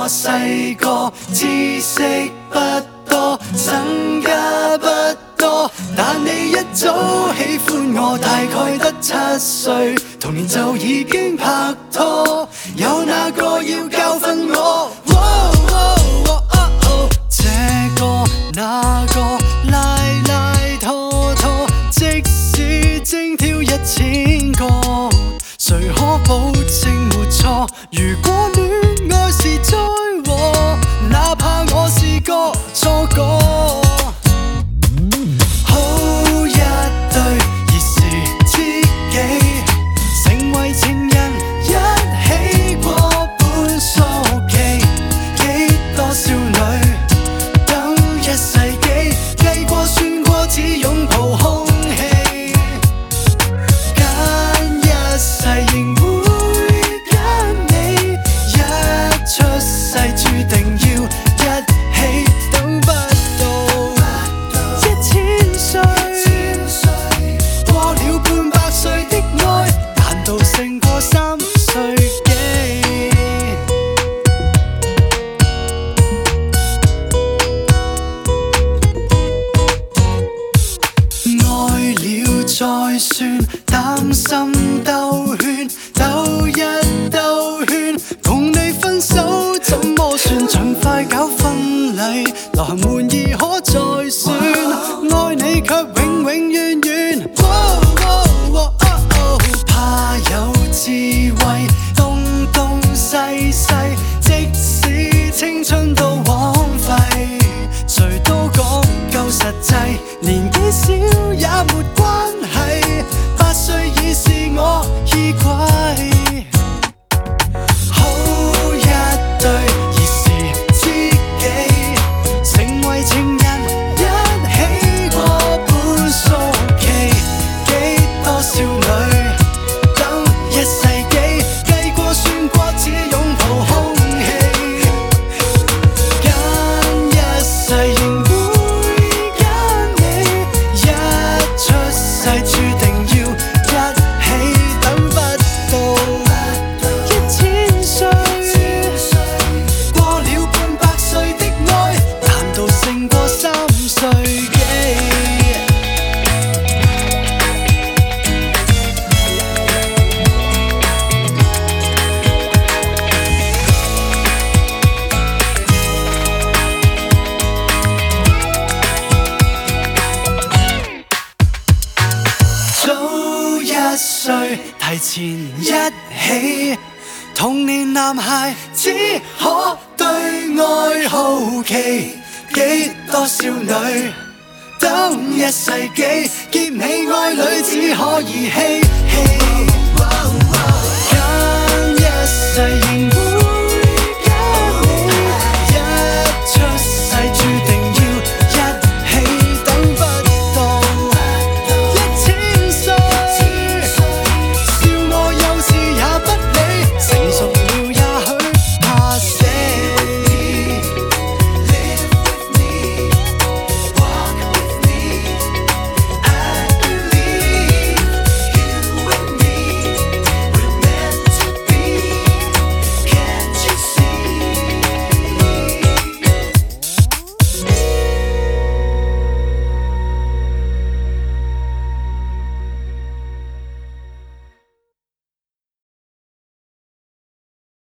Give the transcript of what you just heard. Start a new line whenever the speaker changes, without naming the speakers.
細個，知識不多，身家不多，但你一早喜歡我，大概得7歲，童年就已經拍拖，有哪個要教訓我？這個那個拉拉拖拖，即使精挑1000個，誰可保證沒錯？如果戀愛是災禍，哪怕我是個錯過。好一對兒時知己，成為情人一起過半數期，幾多少女等1世紀，計過算過只擁抱空氣，揀一世仍會揀你，一出世注定要一起，等不到1000歲，過了半百歲的愛，難道勝過3歲幾？愛了再算，擔心兜圈，兜一兜圈，同你分手怎麼算？盡快搞婚禮，流行玩意可再選，愛你卻永永遠遠。怕有智慧，東東西西，即使青春都枉費，誰都講究實際，年紀小也沒關係，8歲已是我衣櫃。好一對兒時知己，成為情人一起過半數期，幾多少女等1世紀，計過算過只擁抱空氣，揀一世仍會揀你，一出世注定要一起，等不到1000歲，過了半百歲的愛，難道勝過3歲幾？早1歲，提前一起，童年男孩只可對愛好奇，幾多少女等1世紀，結尾愛侶只可以嬉戲，揀一世。